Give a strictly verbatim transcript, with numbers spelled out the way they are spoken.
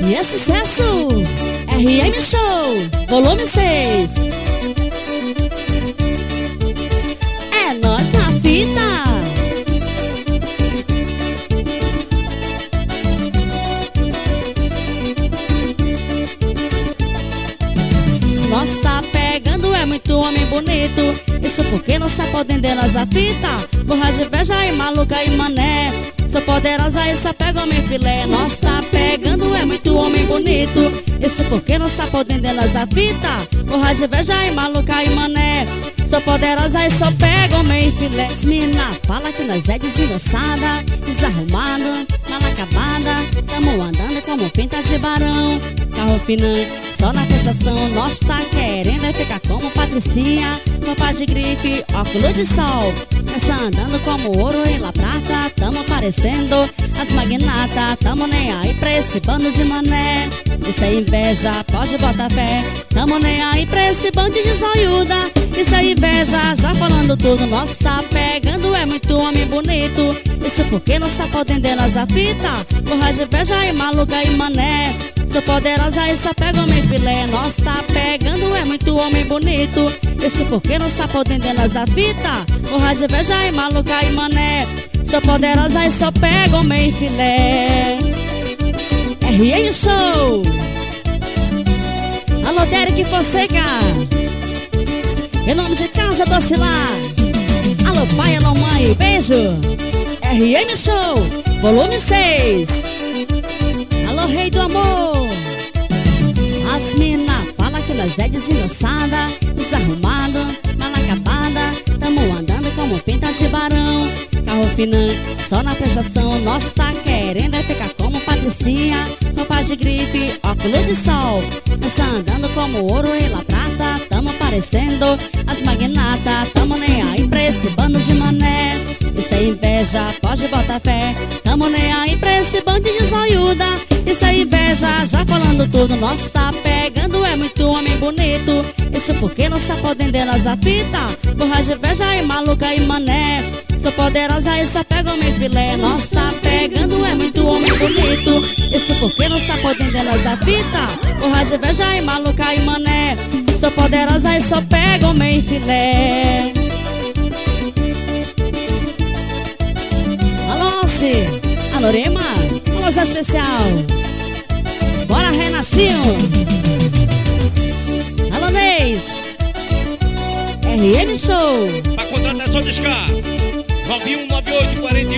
E é sucesso! R M Show, volume seis. É nós na fita. Nós tá pegando, é muito homem bonito. Isso porque não está podendo nós a fita. Borra de veja e maluca e mané. Sou poderosa e só pega homem filé. Nós tá pegando, é muito homem bonito. Isso porque não está podendo nós a fita. Borra de veja e maluca e mané. Sou poderosa e só pega homem filé. As mina fala que nós é desengonçada, desarrumada, mal acabada. Tamo andando como pintas de barão. Carro finante, só na prestação. Nós tá querendo é ficar como Patricinha. Roupa de grife, óculos de sol. Nessa andando como ouro e la prata. Tamo parecendo as magnatas. Tamo nem aí pra esse bando de mané. Isso é inveja, pode botar fé. Tamo nem aí pra esse bando de zoiuda. Isso é inveja, já falando tudo. Nós tá pegando, é muito homem bonito. Isso porque não está podendo nós a fita. Porra de inveja e maluca e mané. Sou poderosa e só pega homem filé. Nós tá pegando, é muito homem bonito. Isso porque não está podendo nós a fita. Porra de inveja e maluca e mané. Sou poderosa e só pega homem filé. R M Show. Alô, Derek Fonseca. Em nome de Casa do Oscilar. Alô, pai, alô, mãe, beijo. R M Show, volume seis. Alô, rei do amor. As mina fala que nós é desengonçada, desarrumado, mal acabada. Tamo andando como pintas de barão. Carro finante, só na prestação. Nós tá querendo é ficar como Patricinha. Roupa de grife, óculos de sol. Nós tá andando como ouro e la prata. Tamo parecendo as magnatas. Tamo nem aí pra esse bando de mané. Isso é inveja, pode botar fé. Tamo nem aí pra esse bando de zoiuda. Isso é inveja, já falando tudo. Nós tá pegando, é muito homem bonito. Isso porque não está podendo nós a fita. Borra de inveja e maluca e mané. Sou poderosa e só pega homem filé. Nós tá pegando, é muito homem bonito. Isso porque não está podendo nós a fita. Borra de inveja e maluca e mané. Sou poderosa e só pega homem filé. Alô, Alce. Alô, Rema. Alô, Zé Especial. Bora, Renatinho. Alô, Neis. R M Show. Pra contratação de Scar nove um nove oito quatro